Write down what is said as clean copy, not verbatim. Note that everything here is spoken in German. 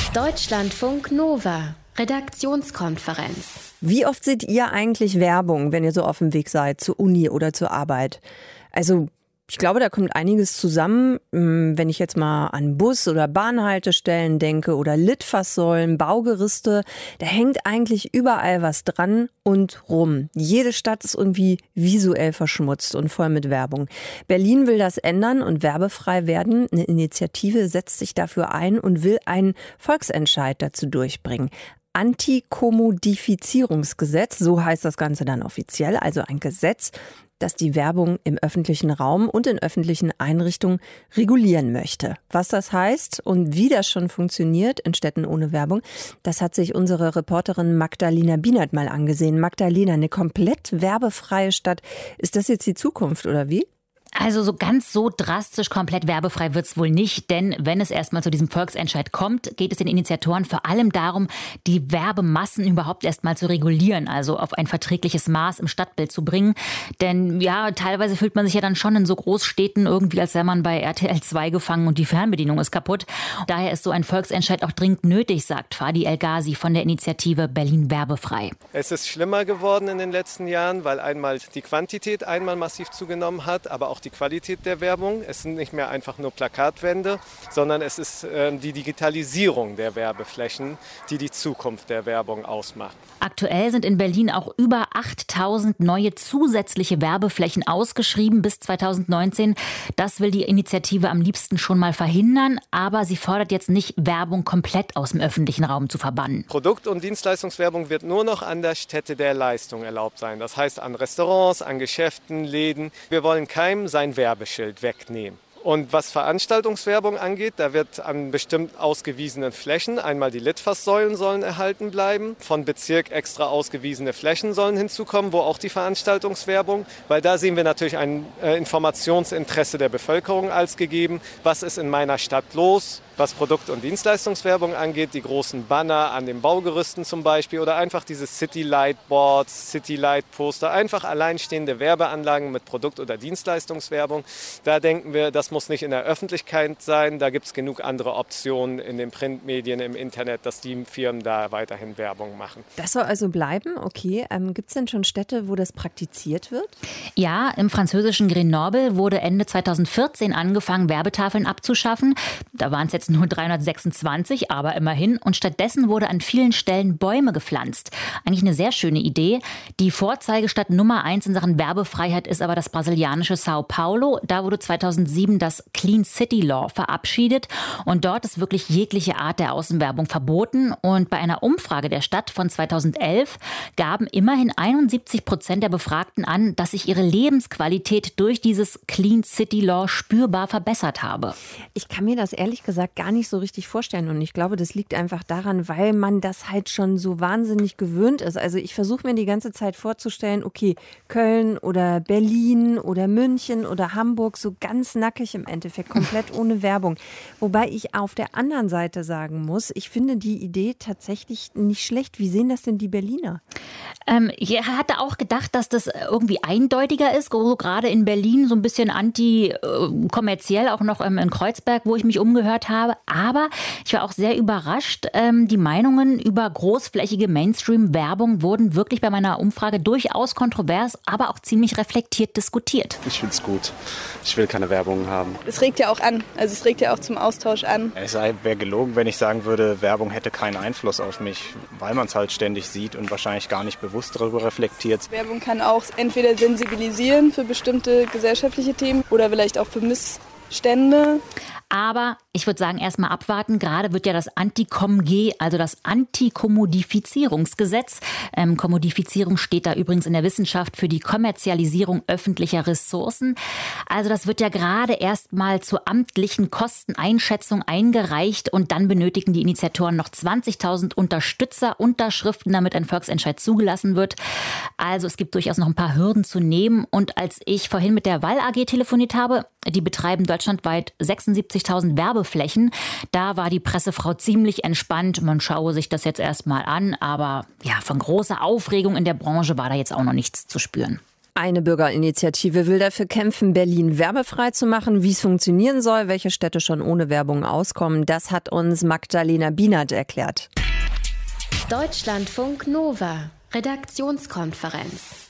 Deutschlandfunk Nova, Redaktionskonferenz. Wie oft seht ihr eigentlich Werbung, wenn ihr so auf dem Weg seid, zur Uni oder zur Arbeit? Also ich glaube, da kommt einiges zusammen, wenn ich jetzt mal an Bus- oder Bahnhaltestellen denke oder Litfaßsäulen, Baugerüste. Da hängt eigentlich überall was dran und rum. Jede Stadt ist irgendwie visuell verschmutzt und voll mit Werbung. Berlin will das ändern und werbefrei werden. Eine Initiative setzt sich dafür ein und will einen Volksentscheid dazu durchbringen. Antikommodifizierungsgesetz, so heißt das Ganze dann offiziell, also ein Gesetz, das die Werbung im öffentlichen Raum und in öffentlichen Einrichtungen regulieren möchte. Was das heißt und wie das schon funktioniert in Städten ohne Werbung, das hat sich unsere Reporterin Magdalena Bienert mal angesehen. Magdalena, eine komplett werbefreie Stadt, ist das jetzt die Zukunft oder wie? Also so ganz so drastisch komplett werbefrei wird es wohl nicht, denn wenn es erstmal zu diesem Volksentscheid kommt, geht es den Initiatoren vor allem darum, die Werbemassen überhaupt erstmal zu regulieren, also auf ein verträgliches Maß im Stadtbild zu bringen. Denn ja, teilweise fühlt man sich ja dann schon in so Großstädten irgendwie, als wäre man bei RTL 2 gefangen und die Fernbedienung ist kaputt. Daher ist so ein Volksentscheid auch dringend nötig, sagt Fadi El-Ghazi von der Initiative Berlin Werbefrei. Es ist schlimmer geworden in den letzten Jahren, weil einmal die Quantität massiv zugenommen hat, aber auch die Qualität der Werbung. Es sind nicht mehr einfach nur Plakatwände, sondern es ist die Digitalisierung der Werbeflächen, die die Zukunft der Werbung ausmacht. Aktuell sind in Berlin auch über 8000 neue zusätzliche Werbeflächen ausgeschrieben bis 2019. Das will die Initiative am liebsten schon mal verhindern, aber sie fordert jetzt nicht, Werbung komplett aus dem öffentlichen Raum zu verbannen. Produkt- und Dienstleistungswerbung wird nur noch an der Stätte der Leistung erlaubt sein. Das heißt an Restaurants, an Geschäften, Läden. Wir wollen keinem sein Werbeschild wegnehmen. Und was Veranstaltungswerbung angeht, da wird an bestimmt ausgewiesenen Flächen, einmal die Litfaßsäulen sollen erhalten bleiben, von Bezirk extra ausgewiesene Flächen sollen hinzukommen, wo auch die Veranstaltungswerbung, weil da sehen wir natürlich ein Informationsinteresse der Bevölkerung als gegeben. Was ist in meiner Stadt los? Was Produkt- und Dienstleistungswerbung angeht, die großen Banner an den Baugerüsten zum Beispiel oder einfach diese City-Light-Boards, City-Light-Poster, einfach alleinstehende Werbeanlagen mit Produkt- oder Dienstleistungswerbung. Da denken wir, das muss nicht in der Öffentlichkeit sein. Da gibt es genug andere Optionen in den Printmedien, im Internet, dass die Firmen da weiterhin Werbung machen. Das soll also bleiben, okay. Gibt es denn schon Städte, wo das praktiziert wird? Ja, im französischen Grenoble wurde Ende 2014 angefangen, Werbetafeln abzuschaffen. Da waren es jetzt nur 326, aber immerhin. Und stattdessen wurde an vielen Stellen Bäume gepflanzt. Eigentlich eine sehr schöne Idee. Die Vorzeigestadt Nummer 1 in Sachen Werbefreiheit ist aber das brasilianische São Paulo. Da wurde 2007 das Clean City Law verabschiedet. Und dort ist wirklich jegliche Art der Außenwerbung verboten. Und bei einer Umfrage der Stadt von 2011 gaben immerhin 71% der Befragten an, dass sich ihre Lebensqualität durch dieses Clean City Law spürbar verbessert habe. Ich kann mir das ehrlich gesagt gar nicht so richtig vorstellen. Und ich glaube, das liegt einfach daran, weil man das halt schon so wahnsinnig gewöhnt ist. Also ich versuche mir die ganze Zeit vorzustellen, okay, Köln oder Berlin oder München oder Hamburg, so ganz nackig im Endeffekt, komplett ohne Werbung. Wobei ich auf der anderen Seite sagen muss, ich finde die Idee tatsächlich nicht schlecht. Wie sehen das denn die Berliner? Ich hatte auch gedacht, dass das irgendwie eindeutiger ist, gerade in Berlin so ein bisschen anti-kommerziell, auch noch in Kreuzberg, wo ich mich umgehört habe. Aber ich war auch sehr überrascht. Die Meinungen über großflächige Mainstream-Werbung wurden wirklich bei meiner Umfrage durchaus kontrovers, aber auch ziemlich reflektiert diskutiert. Ich finde es gut. Ich will keine Werbung haben. Es regt ja auch an. Also es regt ja auch zum Austausch an. Es wäre gelogen, wenn ich sagen würde, Werbung hätte keinen Einfluss auf mich, weil man es halt ständig sieht und wahrscheinlich gar nicht bewusst darüber reflektiert. Werbung kann auch entweder sensibilisieren für bestimmte gesellschaftliche Themen oder vielleicht auch für Missstände. Aber ich würde sagen, erstmal abwarten. Gerade wird ja das Anti-Komm-G, also das Antikommodifizierungsgesetz. Kommodifizierung steht da übrigens in der Wissenschaft für die Kommerzialisierung öffentlicher Ressourcen. Also das wird ja gerade erstmal zur amtlichen Kosteneinschätzung eingereicht und dann benötigen die Initiatoren noch 20.000 Unterstützerunterschriften, damit ein Volksentscheid zugelassen wird. Also es gibt durchaus noch ein paar Hürden zu nehmen. Und als ich vorhin mit der Wall AG telefoniert habe, die betreiben deutschlandweit 76.000 Werbeflächen. Da war die Pressefrau ziemlich entspannt. Man schaue sich das jetzt erstmal an. Aber ja, von großer Aufregung in der Branche war da jetzt auch noch nichts zu spüren. Eine Bürgerinitiative will dafür kämpfen, Berlin werbefrei zu machen. Wie es funktionieren soll, welche Städte schon ohne Werbung auskommen, das hat uns Magdalena Bienert erklärt. Deutschlandfunk Nova, Redaktionskonferenz.